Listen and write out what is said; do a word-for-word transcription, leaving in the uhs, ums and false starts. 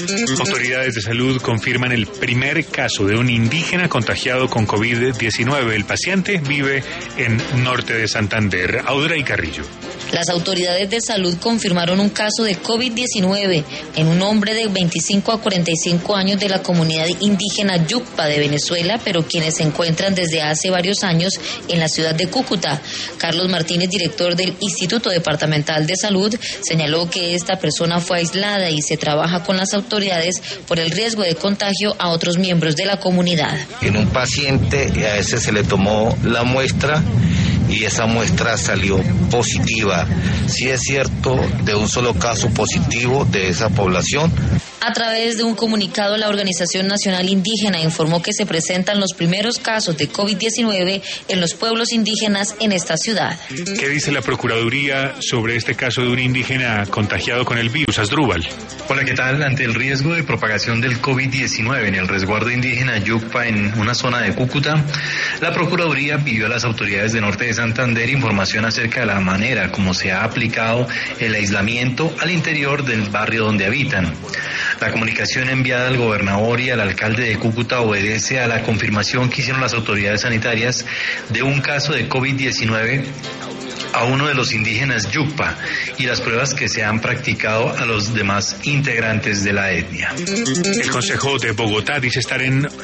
Autoridades de salud confirman el primer caso de un indígena contagiado con COVID diecinueve. El paciente vive en norte de Santander. Audrey Carrillo. Las autoridades de salud confirmaron un caso de COVID diecinueve en un hombre de veinticinco a cuarenta y cinco años de la comunidad indígena Yucpa de Venezuela, pero quienes se encuentran desde hace varios años en la ciudad de Cúcuta. Carlos Martínez, director del Instituto Departamental de Salud, señaló que esta persona fue aislada y se trabaja con las autoridades por el riesgo de contagio a otros miembros de la comunidad. En un paciente a ese se le tomó la muestra y esa muestra salió positiva. Sí es cierto, de un solo caso positivo de esa población. A través de un comunicado, la Organización Nacional Indígena informó que se presentan los primeros casos de COVID diecinueve en los pueblos indígenas en esta ciudad. ¿Qué dice la Procuraduría sobre este caso de un indígena contagiado con el virus? Asdrúbal. Hola, ¿qué tal? Ante el riesgo de propagación del COVID diecinueve en el resguardo indígena Yucpa en una zona de Cúcuta, la Procuraduría pidió a las autoridades de norte de Santander información acerca de la manera como se ha aplicado el aislamiento al interior del barrio donde habitan. La comunicación enviada al gobernador y al alcalde de Cúcuta obedece a la confirmación que hicieron las autoridades sanitarias de un caso de COVID diecinueve a uno de los indígenas Yucpa y las pruebas que se han practicado a los demás integrantes de la etnia. El Consejo de Bogotá dice estar en